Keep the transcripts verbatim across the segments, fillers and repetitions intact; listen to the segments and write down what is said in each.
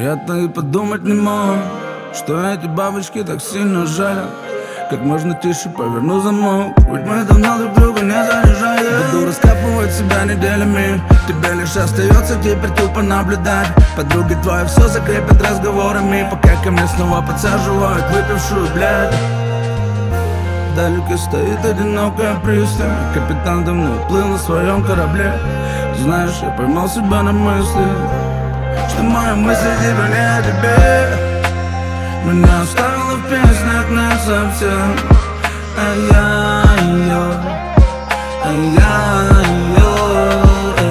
Приятно и подумать не мог, что эти бабочки так сильно жалят. Как можно тише поверну замок, ведь мы давно друг друга не заряжали. Буду раскапывать себя неделями, тебе лишь остается теперь тупо наблюдать. Подруги твои все закрепят разговорами, пока ко мне снова подсаживают выпившую, блядь. Вдалеке стоит одинокая пристань, капитан давно уплыл на своем корабле. Знаешь, я поймал себя на мысли, что мои мысли типа не о тебе. Меня оставила в песнях насовсем, а я ее, а я ее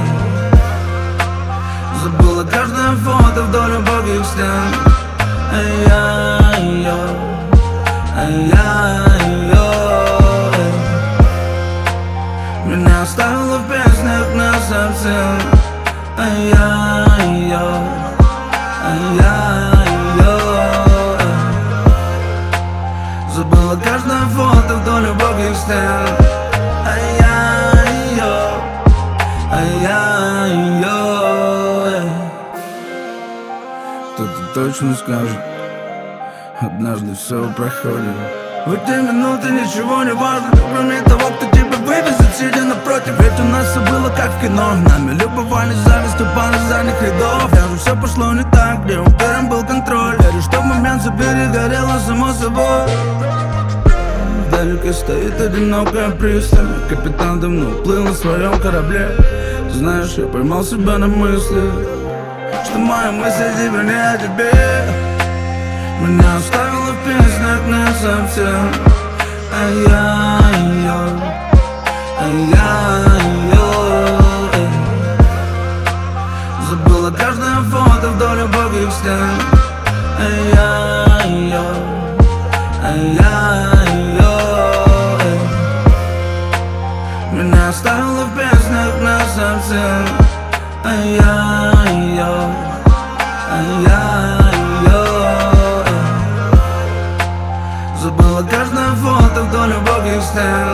забыла каждое фото вдоль убогих стен, а я ее, а я ее меня оставила в песнях насовсем, а я ее, а я забыла каждое фото вдоль убогих стен, а я ее, а я ее. Кто-то точно скажет, однажды все проходит. В эти минуты ничего не важно, кроме того, кто тебя вывезет, сидя напротив. Ведь у нас все было как в кино, нами любовались завистью пары задних рядов. Даже все пошло не так, где у первым был контроль. Верю, что в момент все перегорело само собой. Вдалеке стоит одинокая пристань, капитан давно уплыл на своем корабле. Знаешь, я поймал себя на мысли, что мои мысли теперь не о тебе. Меня оставила в песнях насовсем, а я ее, а я ее забыла каждое фото вдоль убогих стен, а я ее, а я ее меня оставила в песнях насовсем, а я ее, а я ее забыла каждое фото вдоль убогих стен.